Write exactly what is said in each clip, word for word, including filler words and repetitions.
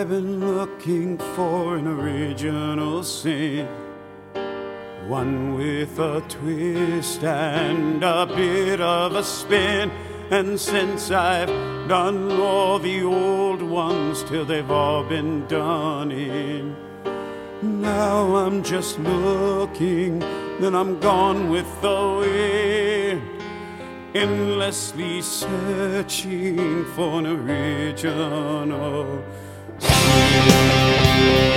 I've been looking for an original sin, one with a twist and a bit of a spin. And since I've done all the old ones till they've all been done in, now I'm just looking, then I'm gone with the wind, endlessly searching for an original sin.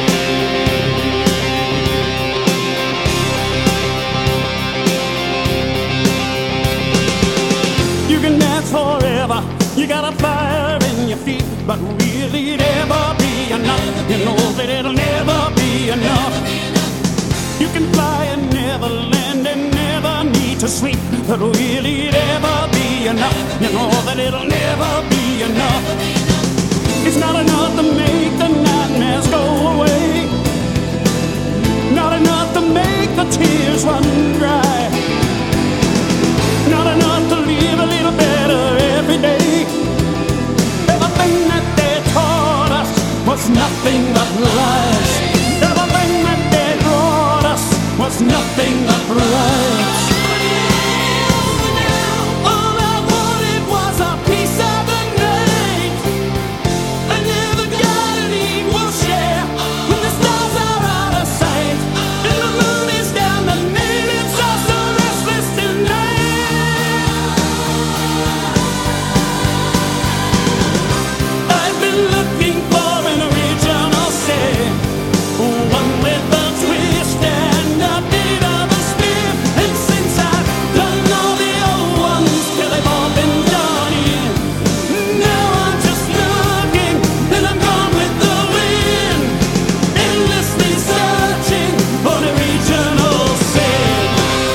You can dance forever, you got a fire in your feet, but will it ever be enough? You know that it'll never be enough. You can fly and never land and never need to sleep, but will it ever be enough? You know that it'll never be enough. It's not enough to make the nightmares go away, not enough to make the tears run dry, not enough to live a little better every day. Everything that they taught us was nothing but lies. Everything that they taught us was nothing but lies. All I wanted was a piece of the night. I never got an equal share when the stars are out of sight and the moon is down. The natives are so restless tonight. I've been looking for an original sin, one with a twist and a bit of a spin. And since I've done all the old ones till they've all been done in, now I'm just looking and I'm gone with the wind, endlessly searching for an original sin.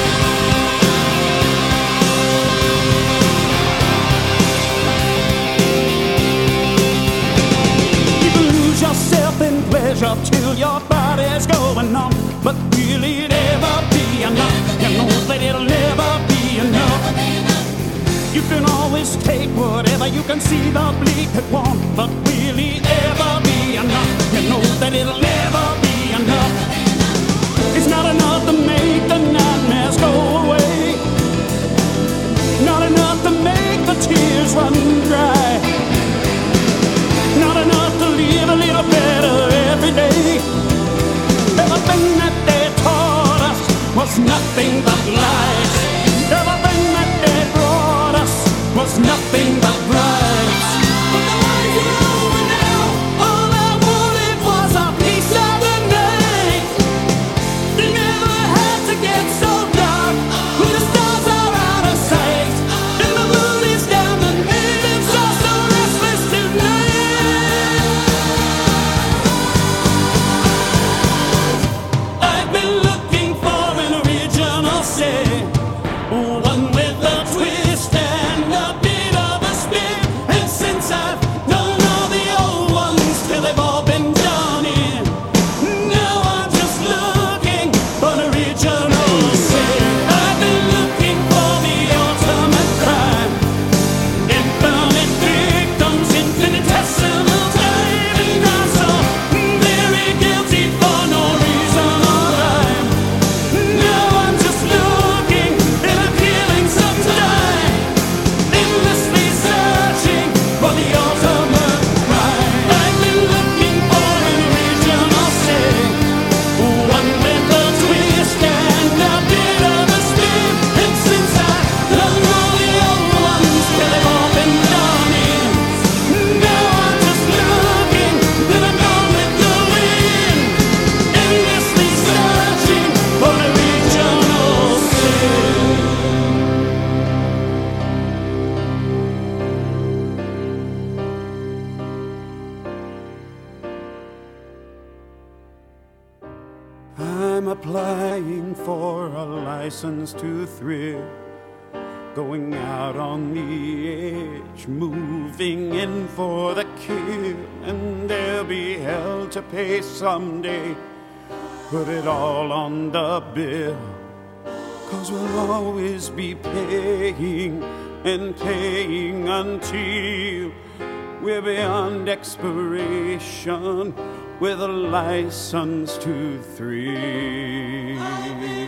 You can lose yourself in pleasure till your body's going numb, but will it ever be enough? You know that it'll never be enough. You can always take whatever you can see the bleak at one, but will it ever be enough? You know that it'll never be enough. It's not enough to make the nightmares go away, not enough to make the tears run dry, not enough to live a little better every day. Everything that they taught us was nothing but lies. Everything that they brought us was nothing but lies. But the lies are over now. All I wanted was a piece of the night. They never had to get so dark when the stars are out of sight and the moon is down. The natives are so restless tonight. I've been looking for an original sin, one with a twist and a bit of a spin. And since I've done all the old ones till they've all been done in, now I'm just looking for an original sin. I've been looking for the ultimate crime, infinite victims, infinitesimal time, and I'm so very guilty for no reason or rhyme. Now I'm just looking and I'm killing some time, endlessly searching for the ultimate crime. I've been looking for an original sin, one with a twist and a bit of a spin. And since I've done all the old ones till they've all been done in, now I'm just looking and I'm gone with the wind, endlessly searching for an original sin. I'm applying for a license to thrill, going out on the edge, moving in for the kill, and there'll be hell to pay someday. Put it all on the bill, 'cause we'll always be paying and paying until we're beyond expiration with a license to three.